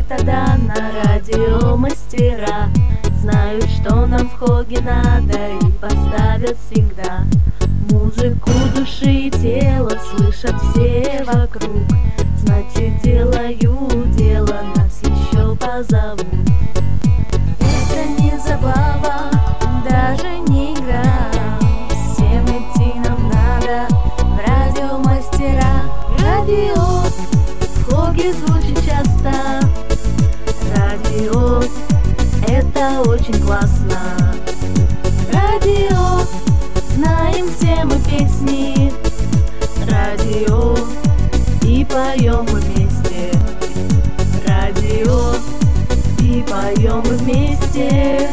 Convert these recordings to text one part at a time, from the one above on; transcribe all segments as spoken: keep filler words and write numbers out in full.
метода на радио мастера. Знают, что нам в хоге надо, и поставят всегда. Музыку души и тела слышат все вокруг. Значит, делаю дело, нас еще позовут. Это не забава, даже не игра. Всем идти нам надо в радиомастера. Радио в хоге звучит часто. Радио — это очень классно. Радио — знаем все мы песни. Радио — и поем мы вместе. Радио — и поем мы вместе.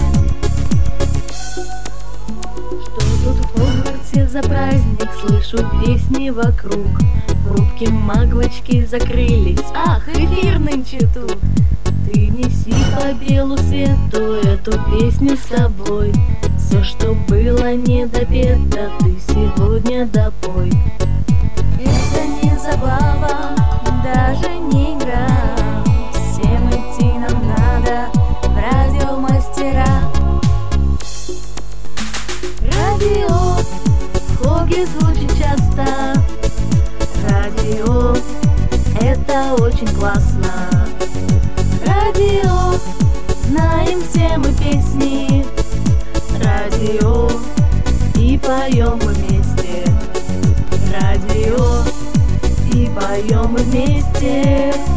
Что тут в Хогвартсе за праздник? Слышу песни вокруг. В рубке маглочки закрылись. Ах, эфир нынче тут. Ты неси по белу свету эту песню с собой. Все, что было недопето, ты сегодня допой. Это не забава, даже не игра. Всем идти нам надо в радиомастера. Радио в хоге звучит часто. Радио — это очень классно. Радио — знаем все мы песни. Радио — и поем мы вместе. Радио — и поем мы вместе.